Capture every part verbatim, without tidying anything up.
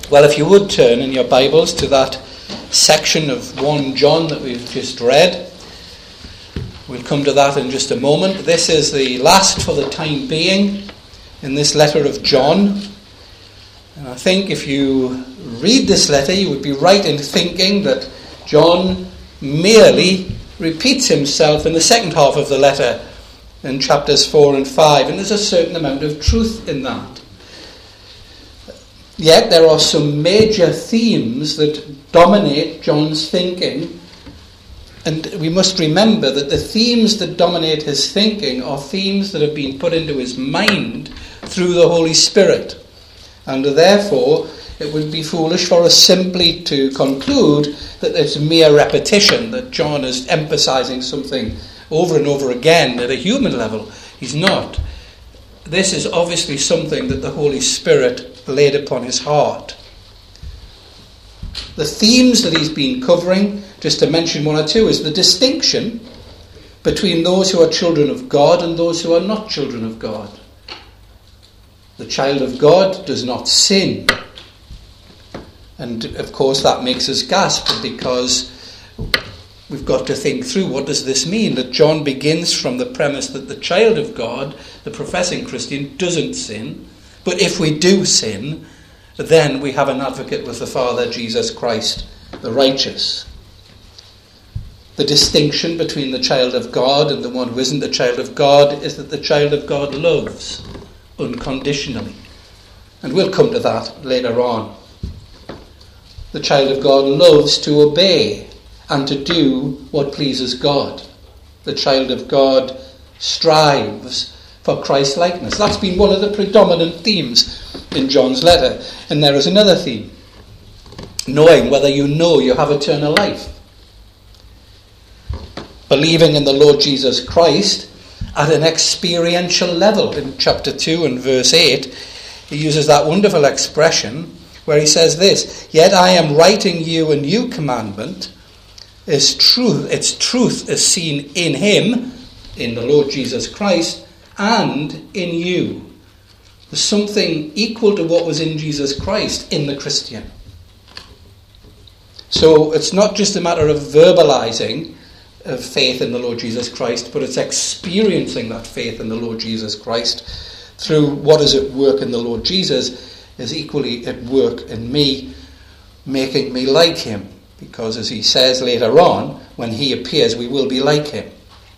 Well, if you would turn in your Bibles to that section of First John that we've just read. We'll come to that in just a moment. This is the last for the time being in this letter of John. And I think if you read this letter, you would be right in thinking that John merely repeats himself in the second half of the letter in chapters four and five. And there's a certain amount of truth in that. Yet there are some major themes that dominate John's thinking. And we must remember that the themes that dominate his thinking are themes that have been put into his mind through the Holy Spirit. And therefore, it would be foolish for us simply to conclude that it's mere repetition, that John is emphasizing something over and over again at a human level. He's not. This is obviously something that the Holy Spirit laid upon his heart. The themes that he's been covering, just to mention one or two, is the distinction between those who are children of God and those who are not children of God. The child of God does not sin. And of course that makes us gasp, because we've got to think through, what does this mean? That John begins from the premise that the child of God, the professing Christian, doesn't sin. But if we do sin, then we have an advocate with the Father, Jesus Christ, the righteous. The distinction between the child of God and the one who isn't the child of God is that the child of God loves unconditionally. And we'll come to that later on. The child of God loves to obey and to do what pleases God. The child of God strives for Christ-likeness. That's been one of the predominant themes in John's letter. And there is another theme. Knowing whether you know you have eternal life. Believing in the Lord Jesus Christ at an experiential level. In chapter two and verse eight, he uses that wonderful expression where he says this: "Yet I am writing you a new commandment. Its truth, its truth is seen in him," in the Lord Jesus Christ, "and in you." There's something equal to what was in Jesus Christ in the Christian. So it's not just a matter of verbalizing of faith in the Lord Jesus Christ, but it's experiencing that faith in the Lord Jesus Christ through what is at work in the Lord Jesus is equally at work in me, making me like him. Because as he says later on, when he appears, we will be like him.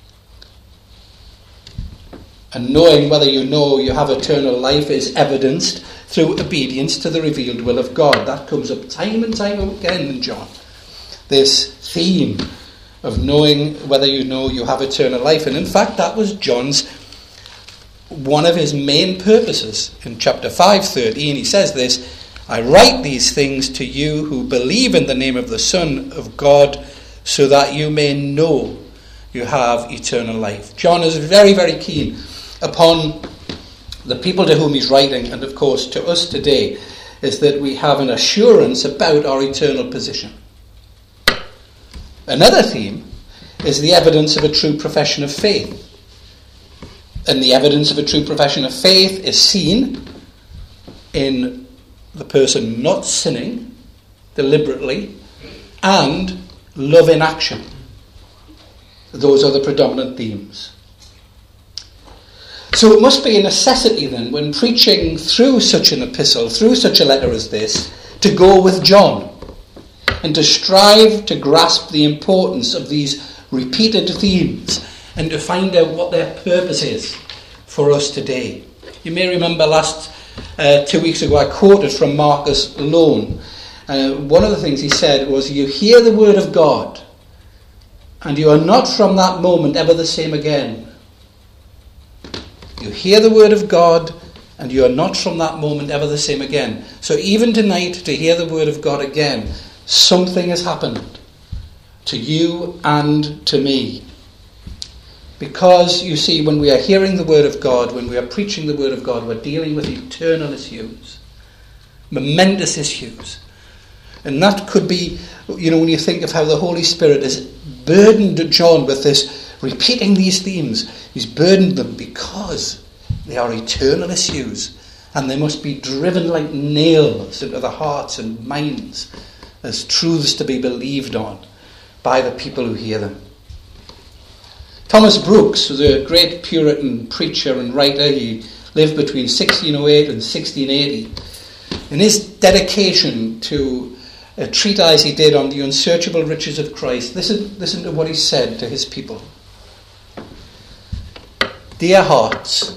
And knowing whether you know you have eternal life is evidenced through obedience to the revealed will of God. That comes up time and time again in John. This theme of knowing whether you know you have eternal life. And in fact, that was John's, one of his main purposes. In chapter five thirteen, he says this: "I write these things to you who believe in the name of the Son of God, so that you may know you have eternal life." John is very, very keen upon the people to whom he's writing, and of course to us today, is that we have an assurance about our eternal position. Another theme is the evidence of a true profession of faith. And the evidence of a true profession of faith is seen in the person not sinning deliberately and love in action. Those are the predominant themes. So it must be a necessity then, when preaching through such an epistle, through such a letter as this, to go with John and to strive to grasp the importance of these repeated themes and to find out what their purpose is for us today. You may remember last uh, two weeks ago I quoted from Marcus Loane. Uh, one of the things he said was, "You hear the word of God and you are not from that moment ever the same again." You hear the word of God and you are not from that moment ever the same again. So even tonight, to hear the word of God again, something has happened to you and to me. Because, you see, when we are hearing the word of God, when we are preaching the word of God, we're dealing with eternal issues, momentous issues. And that could be, you know, when you think of how the Holy Spirit has burdened John with this, repeating these themes, he's burdened them because they are eternal issues And they must be driven like nails into the hearts and minds as truths to be believed on by the people who hear them. Thomas Brooks was a great Puritan preacher and writer. He lived between sixteen oh eight and sixteen eighty. In his dedication to a treatise he did on the unsearchable riches of Christ, listen, listen to what he said to his people. Dear hearts,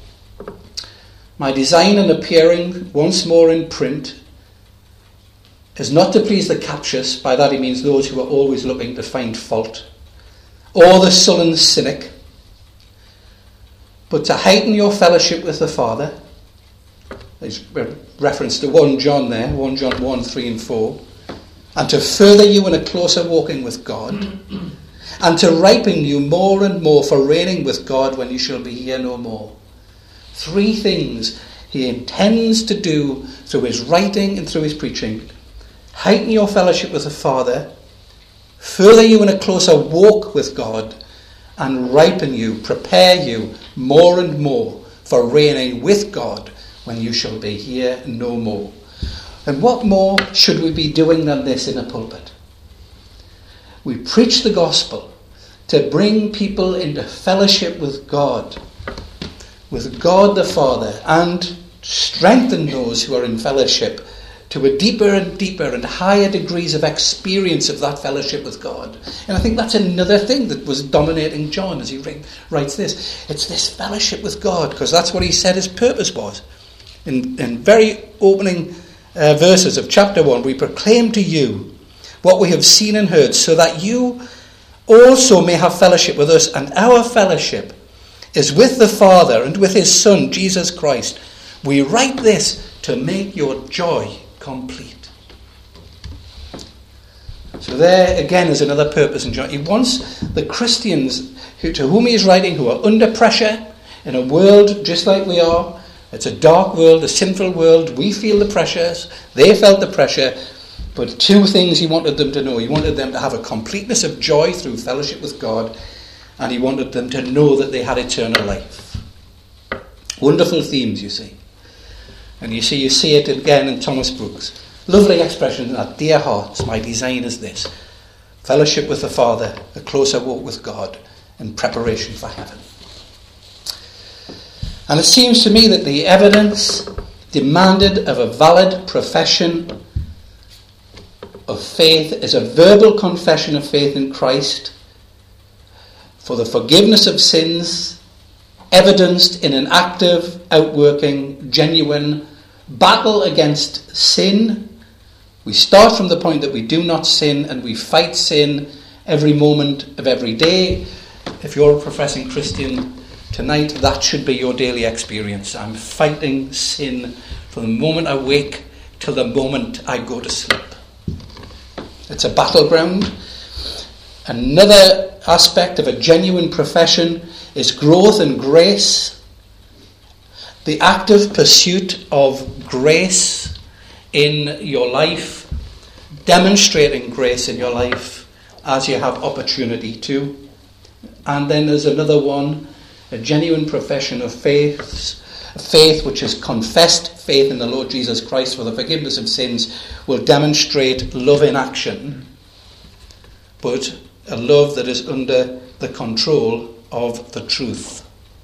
my design in appearing once more in print is not to please the captious, by that he means those who are always looking to find fault, or the sullen cynic, but to heighten your fellowship with the Father. There's reference to First John there, First John one, three and four, and to further you in a closer walking with God, and to ripen you more and more for reigning with God when you shall be here no more. Three things he intends to do through his writing and through his preaching: heighten your fellowship with the Father, further you in a closer walk with God, and ripen you, prepare you more and more for reigning with God when you shall be here no more. And what more should we be doing than this in a pulpit? We preach the gospel to bring people into fellowship with God, with God the Father, and strengthen those who are in fellowship to a deeper and deeper and higher degrees of experience of that fellowship with God. And I think that's another thing that was dominating John as he writes this. It's this fellowship with God, because that's what he said his purpose was. In, in very opening uh, verses of chapter one, we proclaim to you what we have seen and heard, so that you also may have fellowship with us. And our fellowship is with the Father and with his Son, Jesus Christ. We write this to make your joy complete. So there again is another purpose in John. He wants the Christians who, to whom he is writing, who are under pressure in a world just like we are. It's a dark world, a sinful world. We feel the pressures. They felt the pressure. But two things he wanted them to know. He wanted them to have a completeness of joy through fellowship with God, and he wanted them to know that they had eternal life. Wonderful themes, you see. And you see, you see it again in Thomas Brooks. Lovely expression, that dear hearts, my design is this: fellowship with the Father, a closer walk with God, in preparation for heaven. And it seems to me that the evidence demanded of a valid profession of faith is a verbal confession of faith in Christ for the forgiveness of sins, evidenced in an active, outworking, genuine battle against sin. We start from the point that we do not sin, and we fight sin every moment of every day. If you're a professing Christian tonight, that should be your daily experience. I'm fighting sin from the moment I wake till the moment I go to sleep. It's a battleground. Another aspect of a genuine profession is growth in grace, the active pursuit of grace in your life, demonstrating grace in your life as you have opportunity to. And then there's another one, a genuine profession of faith, faith which is confessed faith in the Lord Jesus Christ for the forgiveness of sins, will demonstrate love in action, but a love that is under the control of the truth.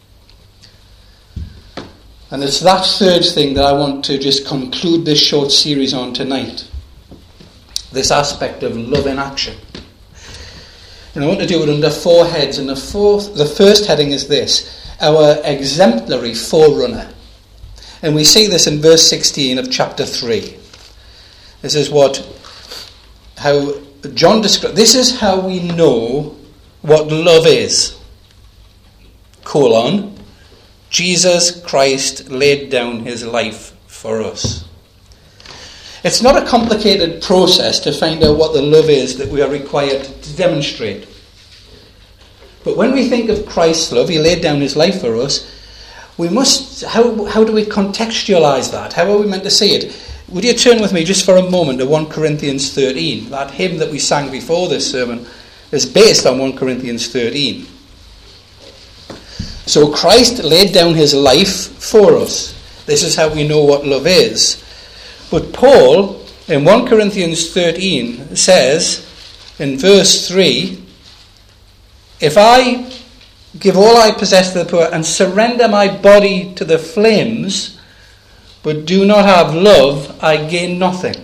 And it's that third thing that I want to just conclude this short series on tonight. This aspect of love in action. And I want to do it under four heads. And the fourth, the first heading is this: our exemplary forerunner. And we see this in verse sixteen of chapter three. This is what, how John describes, this is how we know what love is. Colon, Jesus Christ laid down his life for us. It's not a complicated process to find out what the love is that we are required to demonstrate. But when we think of Christ's love, he laid down his life for us, we must, how, how do we contextualize that? How are we meant to see it? Would you turn with me just for a moment to First Corinthians thirteen? That hymn that we sang before this sermon is based on First Corinthians thirteen. So Christ laid down his life for us. This is how we know what love is. But Paul, in First Corinthians thirteen, says in verse three, if I give all I possess to the poor and surrender my body to the flames, but do not have love, I gain nothing.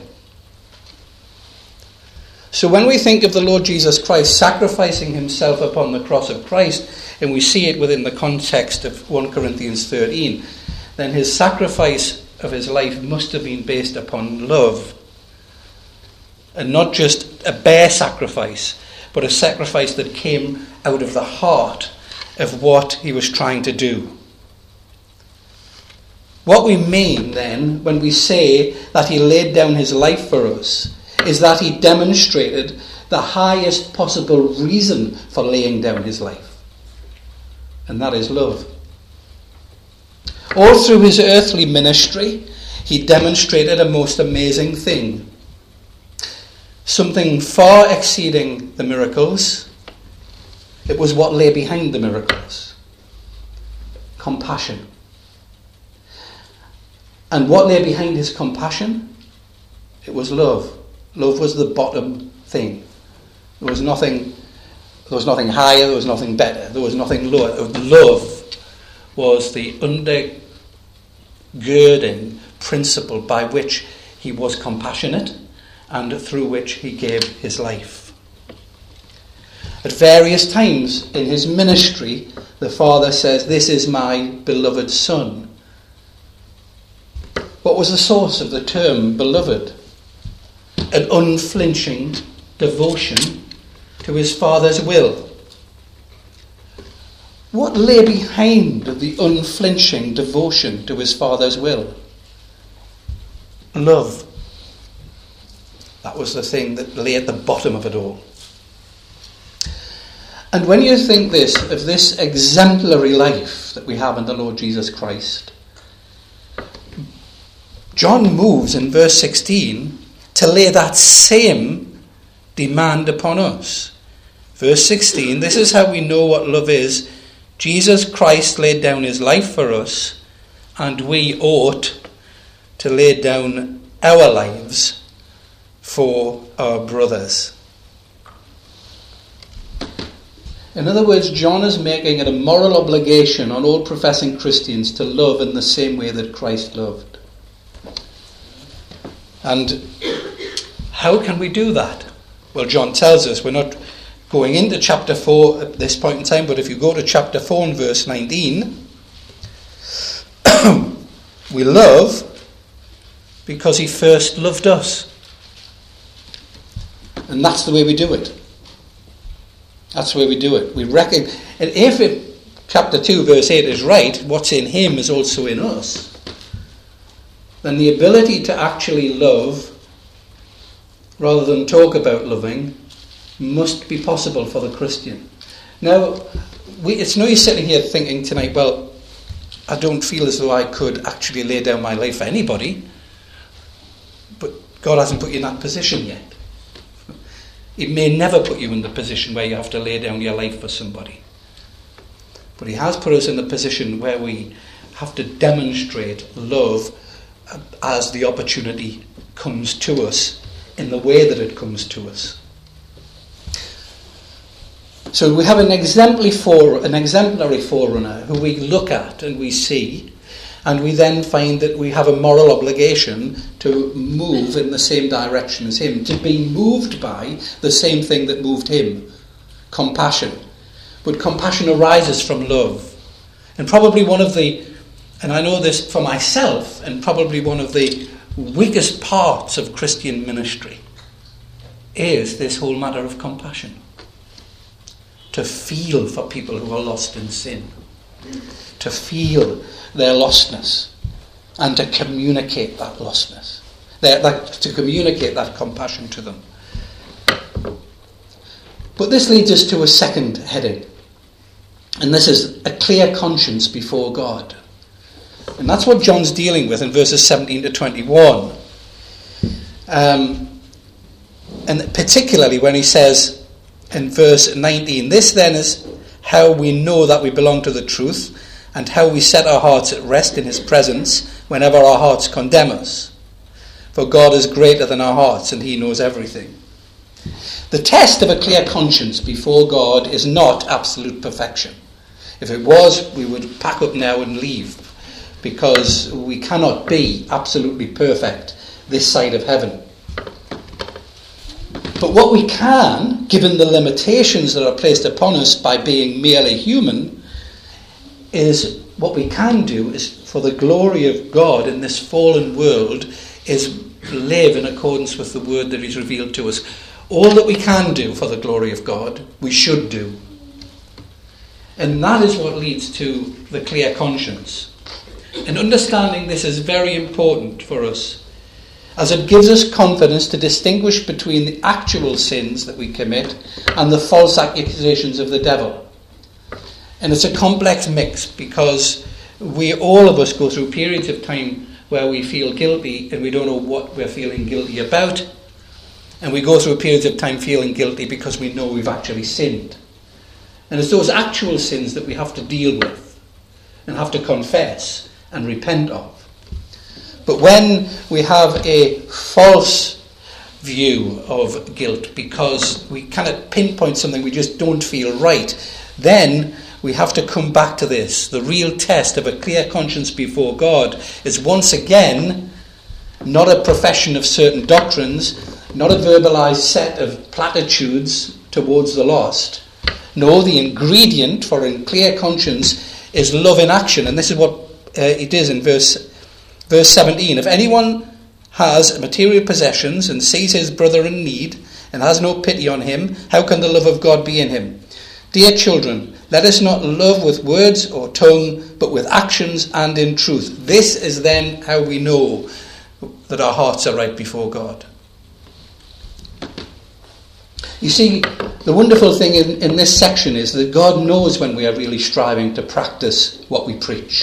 So when we think of the Lord Jesus Christ sacrificing himself upon the cross of Christ, and we see it within the context of First Corinthians thirteen, then his sacrifice of his life must have been based upon love. And not just a bare sacrifice, but a sacrifice that came out of the heart of what he was trying to do. What we mean then when we say that he laid down his life for us is that he demonstrated the highest possible reason for laying down his life. And that is love. All through his earthly ministry, he demonstrated a most amazing thing. Something far exceeding the miracles. It was what lay behind the miracles. Compassion. And what lay behind his compassion? It was love. Love was the bottom thing. There was nothing, there was nothing higher, there was nothing better, there was nothing lower. Love was the undergirding principle by which he was compassionate and through which he gave his life. At various times in his ministry, the Father says, "This is my beloved Son." What was the source of the term beloved? An unflinching devotion to his Father's will. What lay behind the unflinching devotion to his Father's will? Love. That was the thing that lay at the bottom of it all. And when you think this, of this exemplary life that we have in the Lord Jesus Christ, John moves in verse sixteen to lay that same demand upon us. Verse sixteen, this is how we know what love is. Jesus Christ laid down his life for us, and we ought to lay down our lives for our brothers. In other words, John is making it a moral obligation on all professing Christians to love in the same way that Christ loved. And how can we do that? Well, John tells us. We're not going into chapter four at this point in time, but if you go to chapter four and verse nineteen, we love because he first loved us. And that's the way we do it. That's the way we do it. We reckon, and if it, chapter two verse eight is right, what's in him is also in us, then the ability to actually love rather than talk about loving must be possible for the Christian. Now, we, it's no use sitting here thinking tonight, well, I don't feel as though I could actually lay down my life for anybody, but God hasn't put you in that position yet. He may never put you in the position where you have to lay down your life for somebody. But he has put us in the position where we have to demonstrate love as the opportunity comes to us, in the way that it comes to us. So we have an exemplary fore, an exemplary forerunner who we look at and we see, and we then find that we have a moral obligation to move in the same direction as him, to be moved by the same thing that moved him, compassion. But compassion arises from love. And probably one of the, and I know this for myself, and probably one of the weakest parts of Christian ministry is this whole matter of compassion. To feel for people who are lost in sin. To feel their lostness. And to communicate that lostness. That, that, to communicate that compassion to them. But this leads us to a second heading. And this is a clear conscience before God. And that's what John's dealing with in verses seventeen to twenty-one. Um, and particularly when he says in verse nineteen, "This then is how we know that we belong to the truth, and how we set our hearts at rest in his presence whenever our hearts condemn us. For God is greater than our hearts, and he knows everything. The test of a clear conscience before God is not absolute perfection. If it was, we would pack up now and leave, because we cannot be absolutely perfect this side of heaven. But what we can, given the limitations that are placed upon us by being merely human, is what we can do is, for the glory of God in this fallen world, is live in accordance with the word that he's revealed to us. All that we can do for the glory of God, we should do. And that is what leads to the clear conscience. And understanding this is very important for us, as it gives us confidence to distinguish between the actual sins that we commit and the false accusations of the devil. And it's a complex mix, because we, all of us, go through periods of time where we feel guilty and we don't know what we're feeling guilty about. And we go through periods of time feeling guilty because we know we've actually sinned. And it's those actual sins that we have to deal with and have to confess and repent of. But when we have a false view of guilt because we cannot pinpoint something, we just don't feel right, then we have to come back to this. The real test of a clear conscience before God is once again not a profession of certain doctrines, not a verbalized set of platitudes towards the lost. No, the ingredient for a clear conscience is love in action. And this is what uh, it is in verse verse seventeen. If anyone has material possessions and sees his brother in need and has no pity on him, how can the love of God be in him? Dear children, let us not love with words or tongue, but with actions and in truth. This is then how we know that our hearts are right before God. You see, the wonderful thing in, in this section is that God knows when we are really striving to practice what we preach.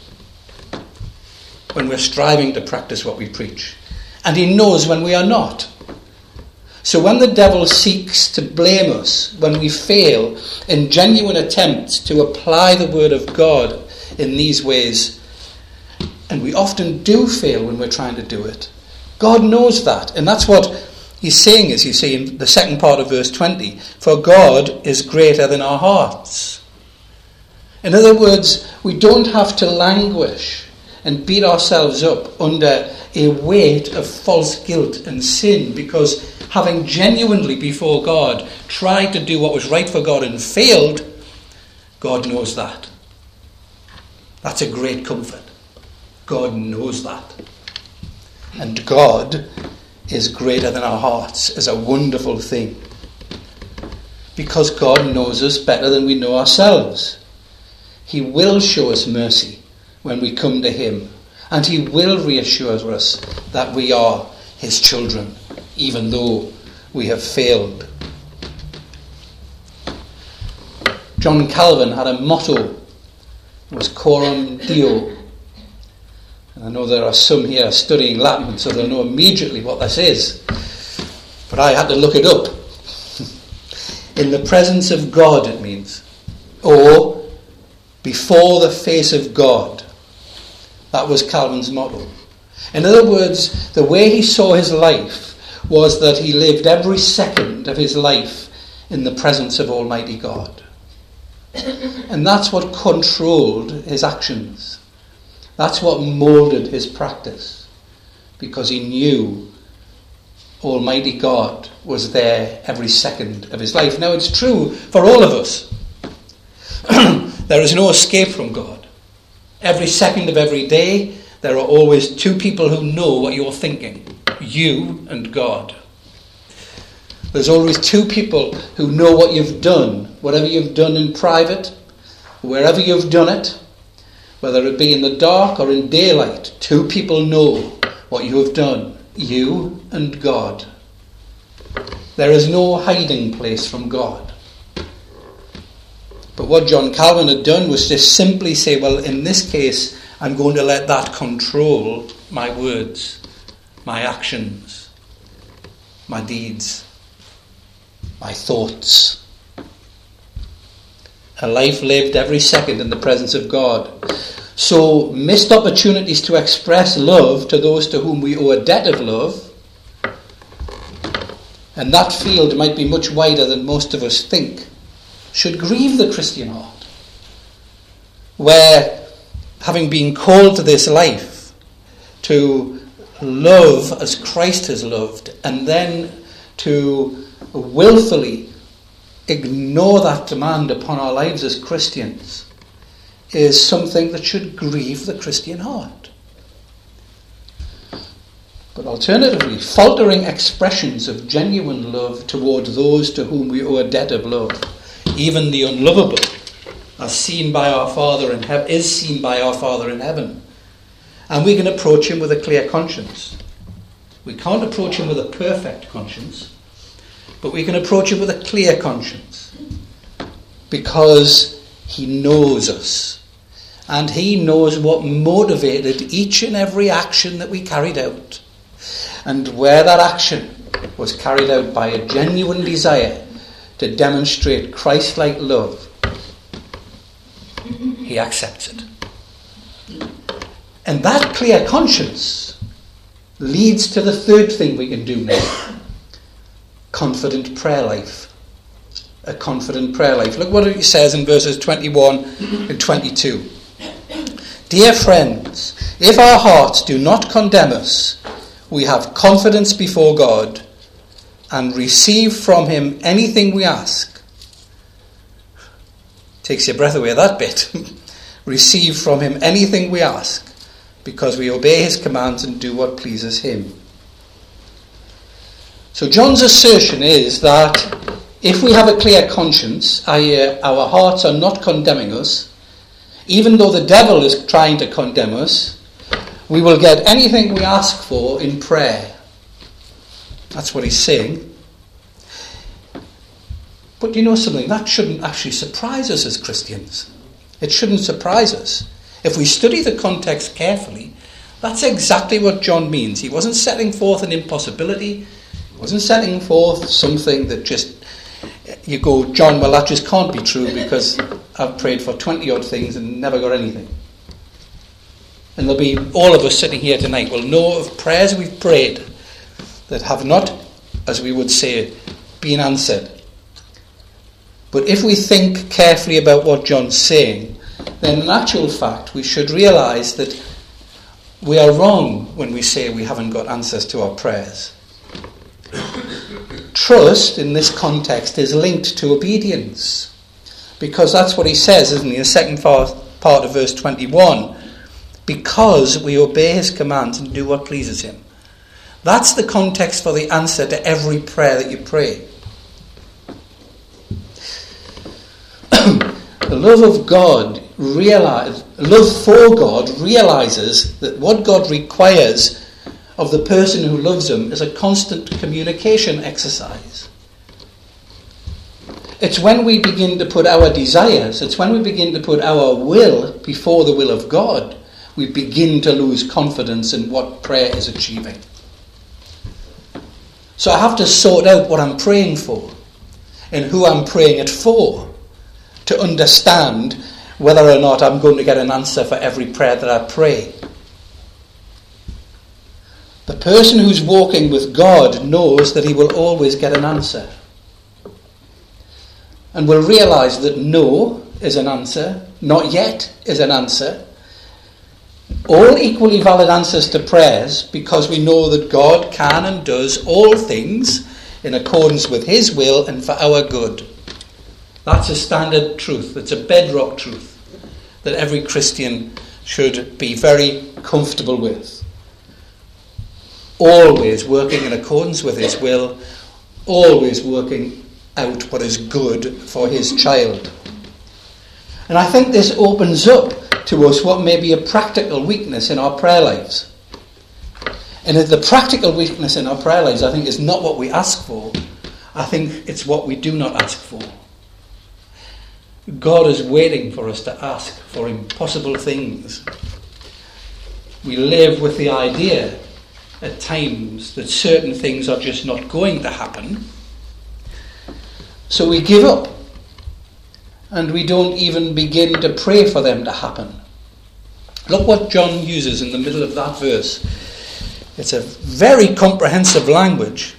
When we're striving to practice what we preach. And he knows when we are not. So when the devil seeks to blame us, when we fail in genuine attempts to apply the word of God in these ways, and we often do fail when we're trying to do it, God knows that. And that's what he's saying, as you see in the second part of verse twenty. For God is greater than our hearts. In other words, we don't have to languish and beat ourselves up under a weight of false guilt and sin, because having genuinely before God tried to do what was right for God and failed, God knows that. That's a great comfort. God knows that. And God is greater than our hearts is a wonderful thing. Because God knows us better than we know ourselves. He will show us mercy when we come to him. And he will reassure us that we are his children, even though we have failed. John Calvin had a motto. It was Coram Deo. And I know there are some here studying Latin, so they'll know immediately what this is. But I had to look it up. In the presence of God, it means. Or before the face of God. That was Calvin's motto. In other words, the way he saw his life was that he lived every second of his life in the presence of Almighty God. And that's what controlled his actions. That's what moulded his practice. Because he knew Almighty God was there every second of his life. Now it's true for all of us. There is no escape from God. Every second of every day, there are always two people who know what you're thinking. You and God. There's always two people who know what you've done. Whatever you've done in private, wherever you've done it, whether it be in the dark or in daylight, two people know what you have done. You and God. There is no hiding place from God. But what John Calvin had done was just simply say, well, in this case, I'm going to let that control my words, my actions, my deeds, my thoughts. A life lived every second in the presence of God. So missed opportunities to express love to those to whom we owe a debt of love, and that field might be much wider than most of us think, should grieve the Christian heart, where, having been called to this life, to love as Christ has loved, and then to willfully ignore that demand upon our lives as Christians, is something that should grieve the Christian heart. But alternatively, faltering expressions of genuine love toward those to whom we owe a debt of love, even the unlovable, as seen by our Father in heaven, is seen by our Father in heaven. And we can approach him with a clear conscience. We can't approach him with a perfect conscience, but we can approach him with a clear conscience, because he knows us. And he knows what motivated each and every action that we carried out. And where that action was carried out by a genuine desire to demonstrate Christ-like love, he accepts it. And that clear conscience leads to the third thing we can do now. Confident prayer life. A confident prayer life. Look what he says in verses twenty-one and twenty-two. Dear friends, if our hearts do not condemn us, we have confidence before God and receive from him anything we ask. Takes your breath away, that bit. Receive from him anything we ask, because we obey his commands and do what pleases him. So John's assertion is that if we have a clear conscience, that is, our hearts are not condemning us, even though the devil is trying to condemn us, we will get anything we ask for in prayer. That's what he's saying. But you know something? That shouldn't actually surprise us as Christians. It shouldn't surprise us. If we study the context carefully, that's exactly what John means. He wasn't setting forth an impossibility. He wasn't setting forth something that just, you go, John, well, that just can't be true because I've prayed for twenty odd things and never got anything. And there'll be, all of us sitting here tonight will know of prayers we've prayed that have not, as we would say, been answered. But if we think carefully about what John's saying, then in actual fact we should realise that we are wrong when we say we haven't got answers to our prayers. Trust in this context is linked to obedience, because that's what he says, isn't he, in the second part of verse twenty-one, because we obey his commands and do what pleases him. That's the context for the answer to every prayer that you pray. The love of God, realize, love for God realizes that what God requires of the person who loves him is a constant communication exercise. It's when we begin to put our desires, it's when we begin to put our will before the will of God, we begin to lose confidence in what prayer is achieving. So I have to sort out what I'm praying for and who I'm praying it for to understand whether or not I'm going to get an answer for every prayer that I pray. The person who's walking with God knows that he will always get an answer, and will realise that no is an answer, not yet is an answer, all equally valid answers to prayers, because we know that God can and does all things in accordance with his will and for our good. That's a standard truth. It's a bedrock truth that every Christian should be very comfortable with. Always working in accordance with his will, always working out what is good for his child. And I think this opens up to us what may be a practical weakness in our prayer lives. And the practical weakness in our prayer lives, I think, is not what we ask for. I think it's what we do not ask for. God is waiting for us to ask for impossible things. We live with the idea at times that certain things are just not going to happen. So we give up. And we don't even begin to pray for them to happen. Look what John uses in the middle of that verse. It's a very comprehensive language.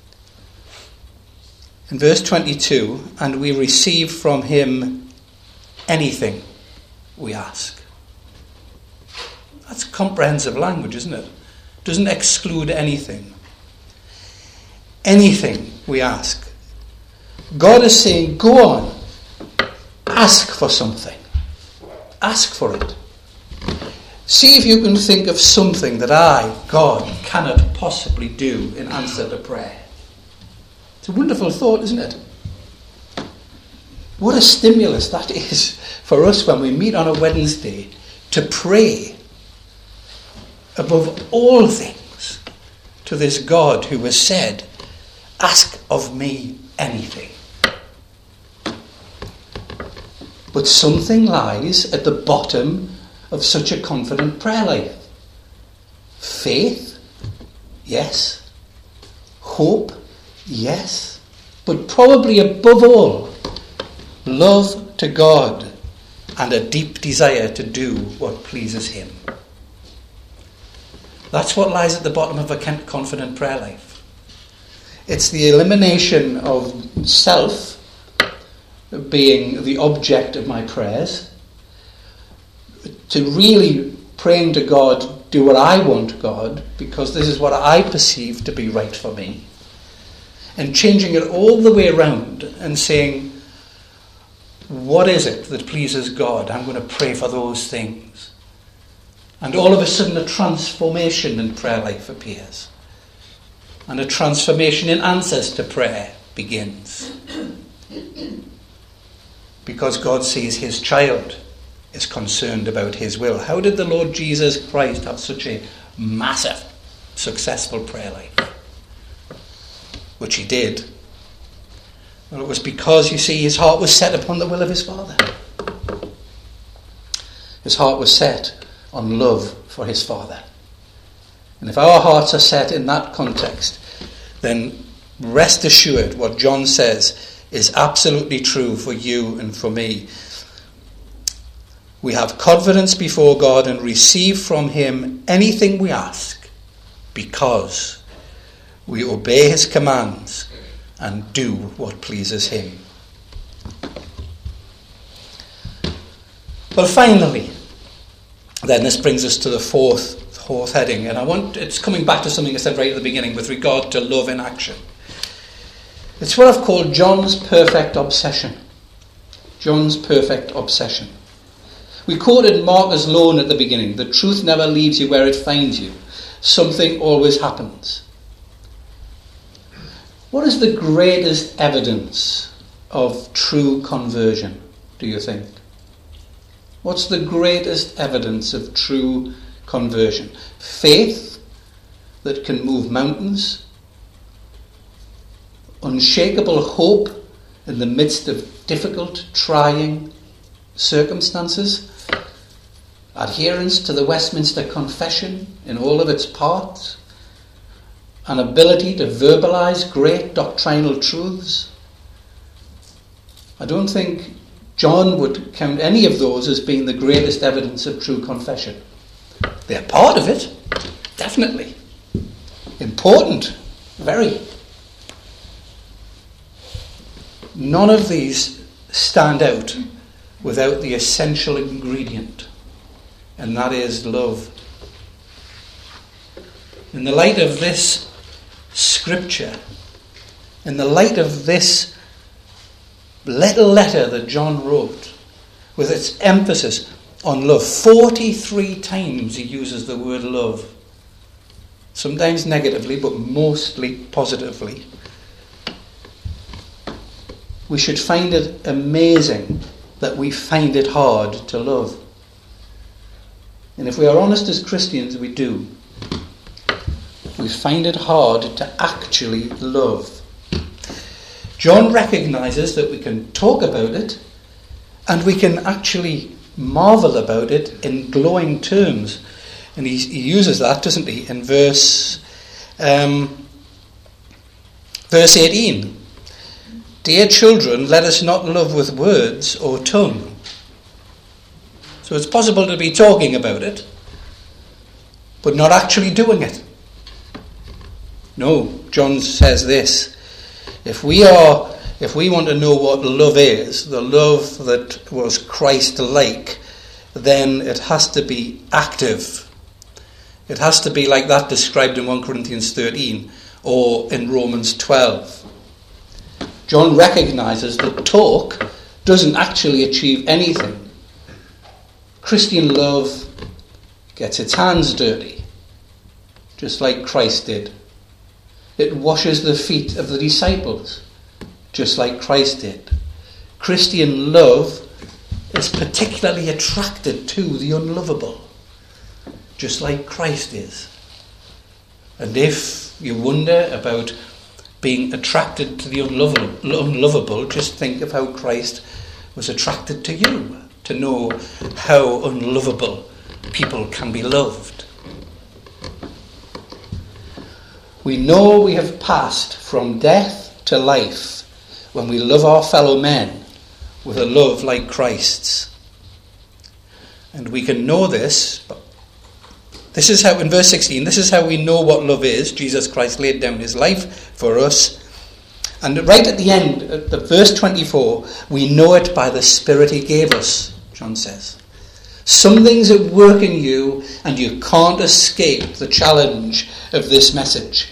In verse twenty-two, and we receive from him anything we ask. That's comprehensive language, isn't it? It doesn't exclude anything. Anything we ask. God is saying, go on, ask for something. Ask for it. See if you can think of something that I, God, cannot possibly do in answer to prayer. It's a wonderful thought, isn't it? What a stimulus that is for us when we meet on a Wednesday to pray above all things to this God who has said, ask of me anything. But something lies at the bottom of such a confident prayer life. Faith, yes. Hope, yes. But probably above all, love to God and a deep desire to do what pleases him. That's what lies at the bottom of a confident prayer life. It's the elimination of self being the object of my prayers, to really praying to God, do what I want, God, because this is what I perceive to be right for me, and changing it all the way around and saying, what is it that pleases God? I'm going to pray for those things. And all of a sudden a transformation in prayer life appears. And a transformation in answers to prayer begins. Because God sees his child is concerned about his will. How did the Lord Jesus Christ have such a massive, successful prayer life? Which he did. Well, it was because, you see, his heart was set upon the will of his Father. His heart was set on love for his Father. And if our hearts are set in that context, then rest assured what John says is absolutely true for you and for me. We have confidence before God and receive from him anything we ask because we obey his commands and do what pleases him. Well, finally, then this brings us to the fourth, fourth heading, and I want it's coming back to something I said right at the beginning with regard to love in action. It's what I've called John's perfect obsession. John's perfect obsession. We quoted Marcus Lowen at the beginning. The truth never leaves you where it finds you. Something always happens. What is the greatest evidence of true conversion, do you think? What's the greatest evidence of true conversion? Faith that can move mountains, unshakable hope in the midst of difficult, trying circumstances, adherence to the Westminster Confession in all of its parts, an ability to verbalise great doctrinal truths. I don't think John would count any of those as being the greatest evidence of true confession. They're part of it, definitely. Important, very. None of these stand out without the essential ingredient, and that is love. In the light of this scripture, in the light of this little letter that John wrote, with its emphasis on love, forty-three times he uses the word love, sometimes negatively but mostly positively. We should find it amazing that we find it hard to love. And if we are honest as Christians, we do. We find it hard to actually love. John recognises that we can talk about it and we can actually marvel about it in glowing terms. And he, he uses that, doesn't he, in verse, um, verse eighteen. Dear children, let us not love with words or tongue. So it's possible to be talking about it, but not actually doing it. No, John says this. If we are, if we want to know what love is, the love that was Christ-like, then it has to be active. It has to be like that described in First Corinthians thirteen or in Romans twelve. John recognises that talk doesn't actually achieve anything. Christian love gets its hands dirty, just like Christ did. It washes the feet of the disciples, just like Christ did. Christian love is particularly attracted to the unlovable, just like Christ is. And if you wonder about being attracted to the unlovable, unlovable, just think of how Christ was attracted to you, to know how unlovable people can be loved. We know we have passed from death to life when we love our fellow men with a love like Christ's. And we can know this. This is how, in verse sixteen, this is how we know what love is. Jesus Christ laid down his life for us. And right at the end, at the verse twenty-four, we know it by the Spirit he gave us, John says. Something's at work in you, and you can't escape the challenge of this message.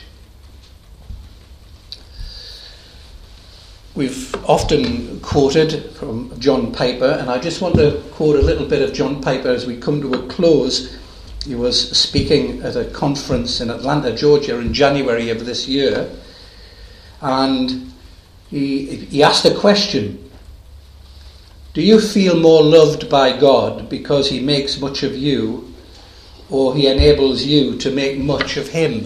We've often quoted from John Piper, and I just want to quote a little bit of John Piper as we come to a close. He was speaking at a conference in Atlanta, Georgia in January of this year, and he, he asked a question. Do you feel more loved by God because he makes much of you, or he enables you to make much of him?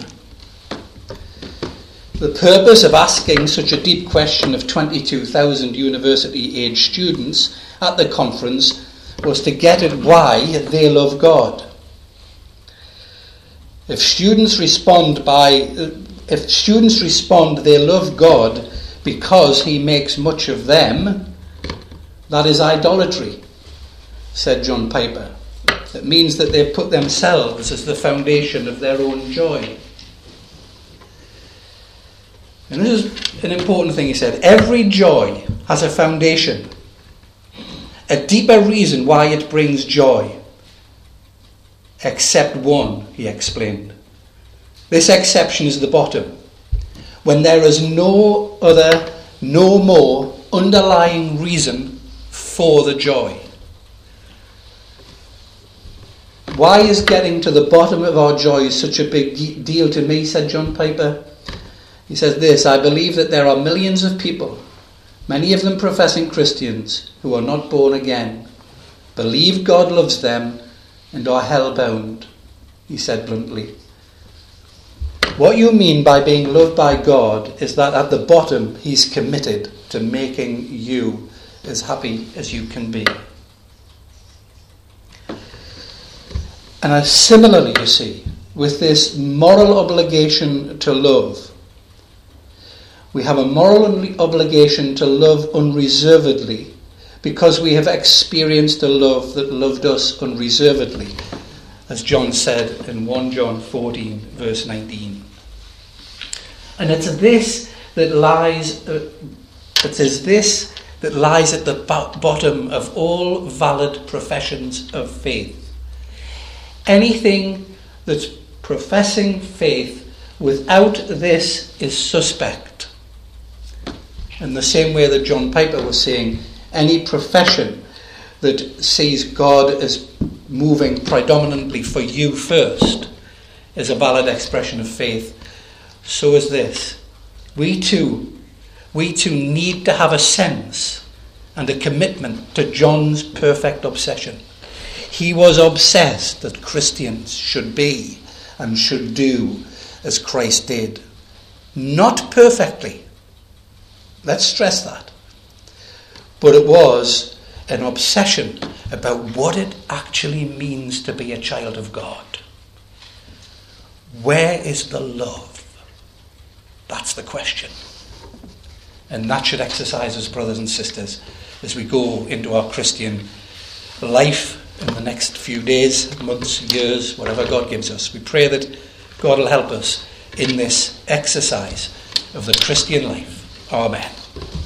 The purpose of asking such a deep question of twenty-two thousand university-age students at the conference was to get at why they love God. If students respond by, if students respond they love God because he makes much of them, that is idolatry, said John Piper. It means that they put themselves as the foundation of their own joy. And this is an important thing he said. Every joy has a foundation, a deeper reason why it brings joy. Except one, he explained. This exception is the bottom. When there is no other, no more underlying reason for the joy. Why is getting to the bottom of our joy such a big deal to me, said John Piper. He says this, I believe that there are millions of people, many of them professing Christians, who are not born again, believe God loves them, and are hell-bound, he said bluntly. What you mean by being loved by God is that at the bottom he's committed to making you as happy as you can be. And similarly, you see, with this moral obligation to love, we have a moral obligation to love unreservedly because we have experienced a love that loved us unreservedly, as John said in First John fourteen, verse nineteen. And it's this that lies, uh, it is this that lies at the bo- bottom of all valid professions of faith. Anything that's professing faith without this is suspect. In the same way that John Piper was saying, any profession that sees God as moving predominantly for you first is a valid expression of faith. So is this. We too, we too need to have a sense and a commitment to John's perfect obsession. He was obsessed that Christians should be and should do as Christ did. Not perfectly. Let's stress that. But it was an obsession about what it actually means to be a child of God. Where is the love? That's the question. And that should exercise us, brothers and sisters, as we go into our Christian life in the next few days, months, years, whatever God gives us. We pray that God will help us in this exercise of the Christian life. Amen.